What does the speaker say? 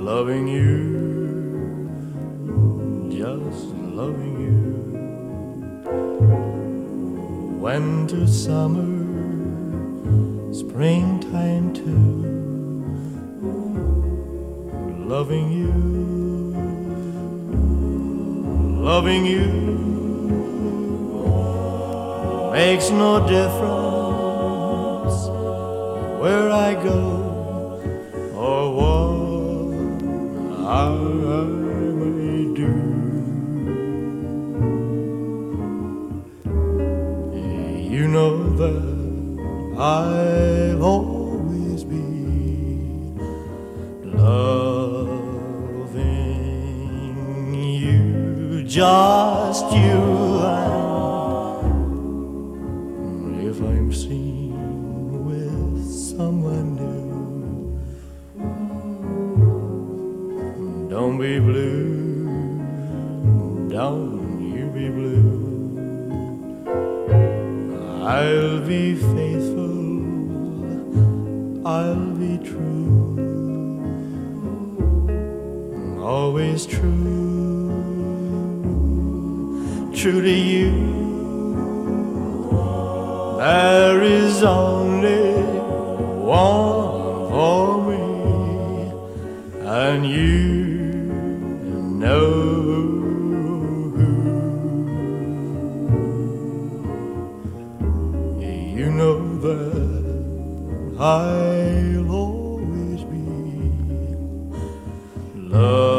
loving you, just loving you. Winter, summer, springtime too. Loving you, loving you makes no difference where I go or what I may do. You know that I'll always be loving you, just you. And if I'm seen with someone new, don't be blue, don't you be blue. I'll be faithful, I'll be true, always true, true to you. There is only one for me, and you know who. You know that I'll always be loved.